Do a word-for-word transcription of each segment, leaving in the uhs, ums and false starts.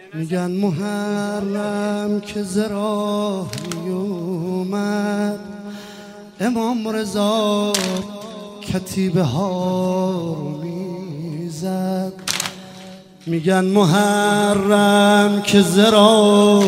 میگن محرم که زراه میومد، امام رضا کتیبه ها رو میزد. میگن محرم که زراه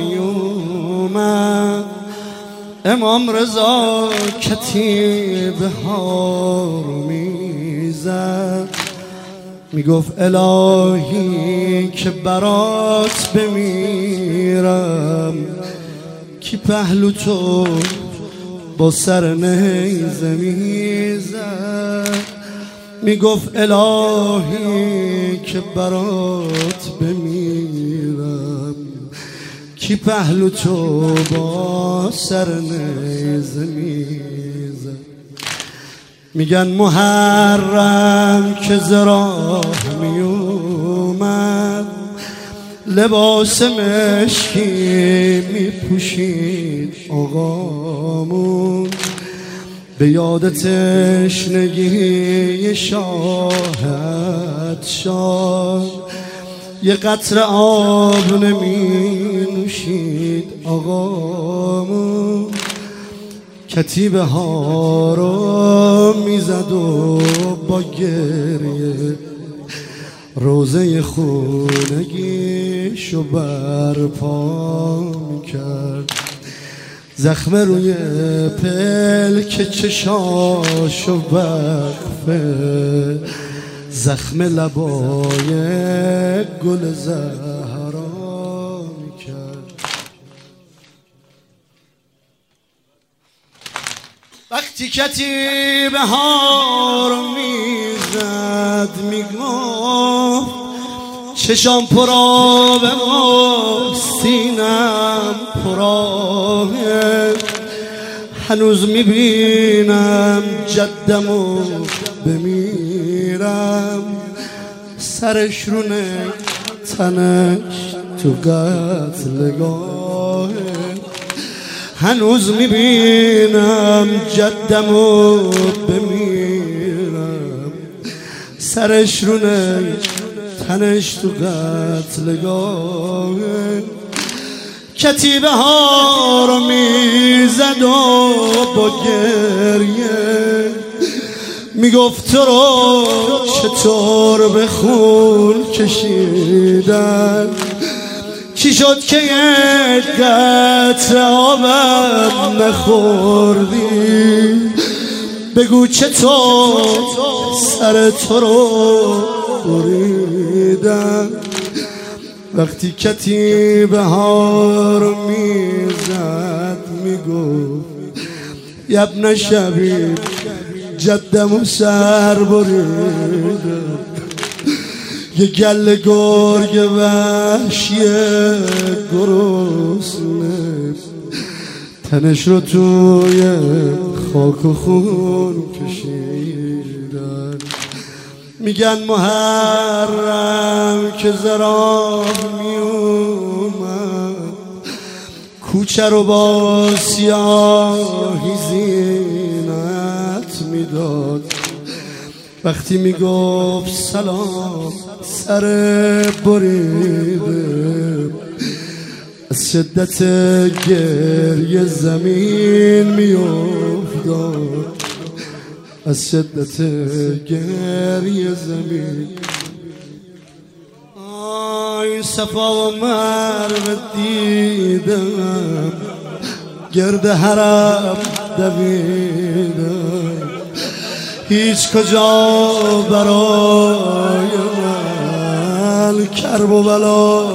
میومد، امام رضا کتیبه ها رو میزد. میگفت الهی که برات بمیرم، کی پهلو تو با سر نیزه میزد. میگفت الهی که برات بمیرم، کی پهلو تو با سر نیزه میزد. میگن محرم که زراه میومد، لباس مشکی میپوشید آقامون، به یاد تشنگی شاهد شاد. یه قطره آب نمی نوشید آقامون، کتیبه ها رو میزد و با گریه روزه خونگیشو برپا میکرد. زخم روی پلک چشاشو وقفه، زخم لبای گل زهرا میکرد. وقتی کتیبه ها رو میزد میگفت چشام پرآبه و سینم پرآبه، هنوز میبینم جدمو بمیرم، سرش رونه تنش تو قتلگاهه. هنوز میبینم جدمو بمیرم، سرش رونه تنش تو قتلگاهه. کتیبه ها رو میزد و با گریه میگفت تو رو چطور به خون کشیدن، چی شد که یک قطره آبم نخوردی، بگو چطور سر تو رو بریدن. وقتی کتیبه ها رو میزد میگفت یبن شبیب جدم و سر بریدم، یه گل گرگ وحشی گرسنه تنش رو توی خاک و خون کشیدن. میگن محرم که زراه میومد، کوچه رو با سیاهی زینت میداد. وقتی میگفت سلام سر بریده، از شدت گریه زمین میافتاد، از شدت گریه زمین. آی صفا و مروه دیدم، گرد حرم دویدم، هیچ کجا برای من کرب و بلا.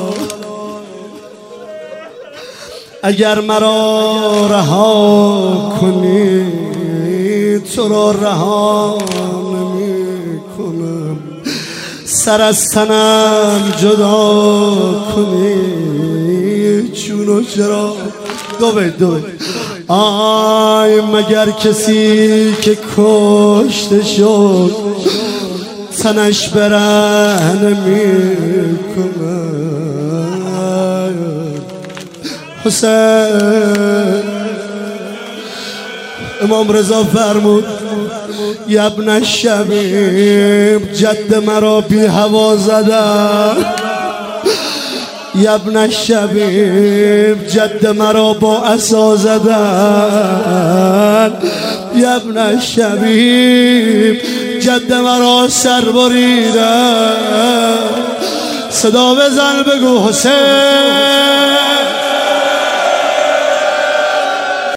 اگر مرا رها کنی تو را رها نمی کنم، سر از تنم جدا کنی چون و چرا. دو بیت دو بیت. آی مگر کسی که کشته شد تنش برهنه میکنه. حسین امام رضا فرمود یبن شبیب جد مرا بی هوا زدن، یا ابن الشبیب جد مرا با عصا زدن، یا ابن الشبیب جد مرا سر بریدن. صدا بزن بگو حسین